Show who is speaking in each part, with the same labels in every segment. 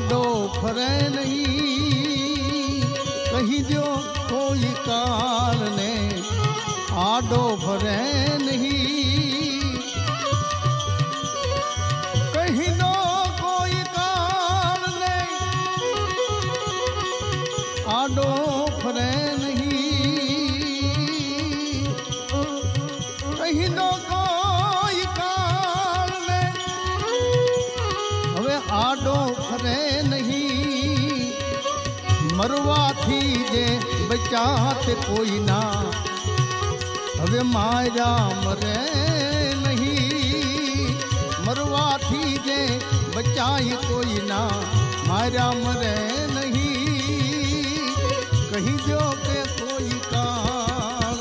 Speaker 1: आडो फरे नहीं, कही दो कोई काल ने आडो फरे नहीं, कही दो कोई काल ने आडो फरे नहीं, कही दो कोई काल ने हवे आडो फरे नहीं, मरवा थी जे बचाते कोई ना हवे माया मरे नहीं, मरवा थी जे बचाई कोई ना माया मरे नहीं, कहीं जो के कोई काल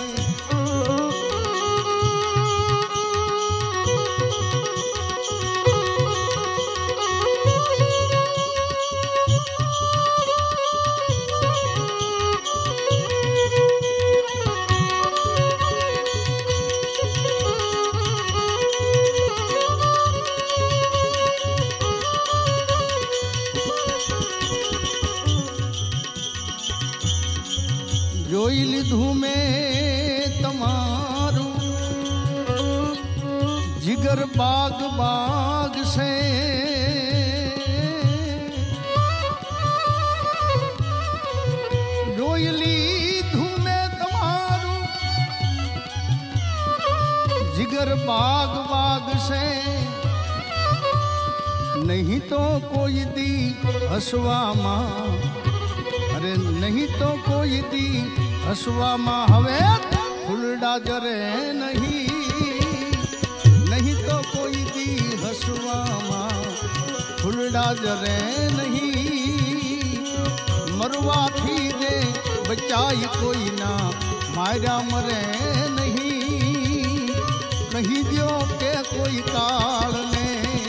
Speaker 1: જોઈ લીધું મેં તમારું जिगर बाग बाग से, જોઈ લીધું મેં તમારું जिगर बाग बाग से, नहीं तो कोई दी हसवा माँ, अरे नहीं तो कोई दी हसवा माँ हवे फुलडा जरे नहीं, नहीं तो कोई दी हसवा माँ फुलडा जरे नहीं, मरवा थी रे बचाई कोई ना मायरा मरे नहीं, कहीं दियो के कोई काल ने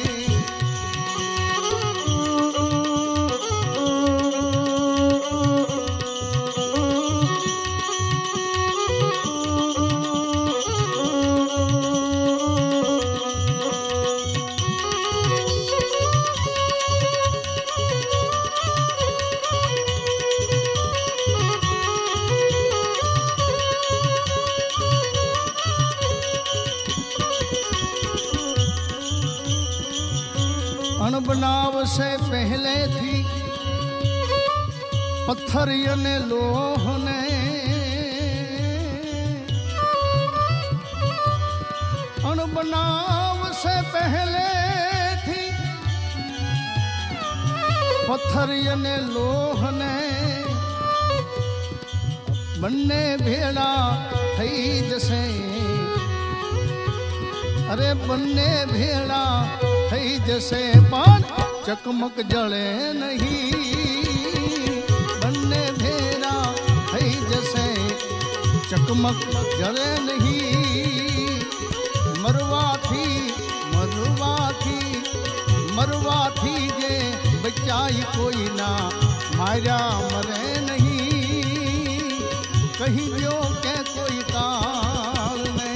Speaker 1: बनाव से पहले थी पत्थर ने लोह ने, बनाव से पहले थी पत्थर ने लोह ने, बन्ने भेड़ा थई जसे, अरे बन्ने भेड़ा थई जैसे पान चकमक जले नहीं, बन्ने भेड़ा थई जैसे चकमक जले नहीं, मरवा थी मरवा थी जे बचाई कोई ना माया मरे नहीं, कहीं जो के कोई काल नहीं।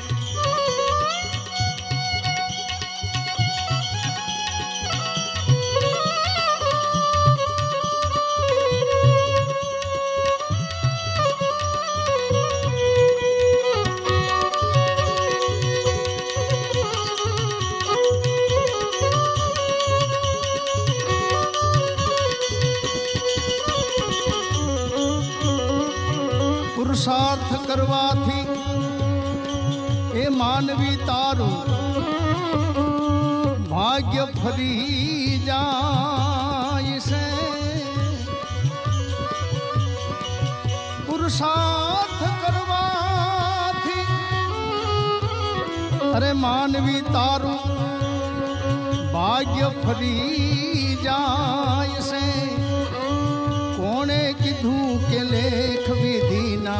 Speaker 1: पुरुषार्थ करवा थी ए मानवी तारू भाग्य फरी जाय से, पुरुषार्थ करवा थी अरे मानवी तारू भाग्य फरी जाय से, कोने कीधु के लेख विधि ना,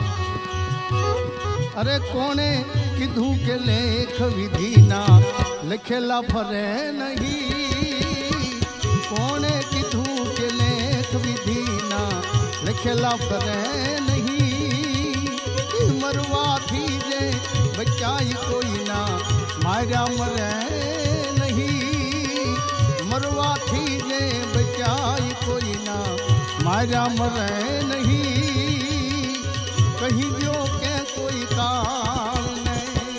Speaker 1: अरे कोने कीधु के लेख विधि ना लिखेला फरे नहीं, कोने कीधु के लेख विधि ना लिखेला फरे नहीं, मरवा थी जे बचाई कोई ना माया मरे नहीं, मरवा थी जे मारा मरे नहीं कहीं जो के कोई काल नहीं।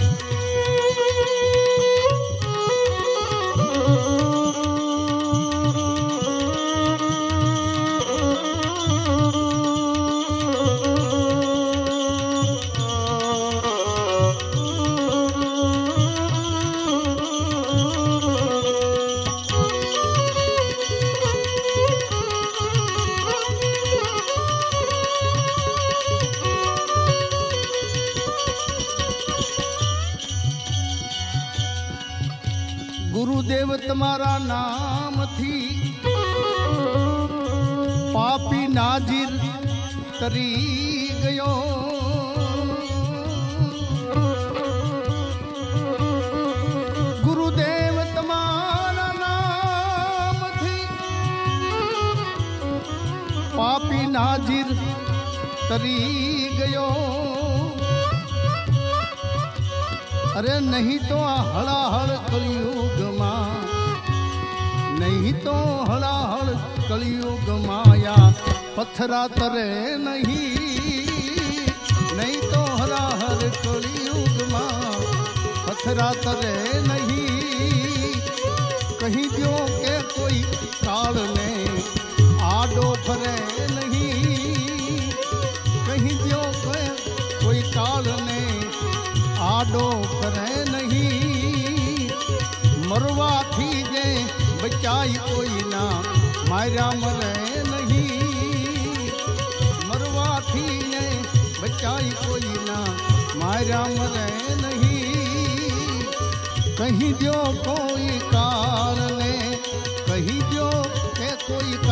Speaker 1: गुरुदेव तुम्हारा नाम थी पापी नाजिर तरी गयो। गुरुदेव तुम्हारा नाम थी पापी नाजिर तरी गयो। अरे नहीं तो हड़ाहड़ कलयुग मां, नहीं तो हड़ाहड़ कलयुग माया पत्थरा तरे नहीं, नहीं तो हड़ाहड़ कलयुग मां पत्थरा तरे नहीं। कहीं जो के कोई काल ने आडो फरे नहीं, कहीं जो के कोई काल ने आडो करे नहीं। मरवा थी जे बचाई कोई ना मारा मरे नहीं। मरवा थी जे बचाई कोई ना मारा मरे नहीं। कहीं जो कोई काल ने, कहीं जो के कोई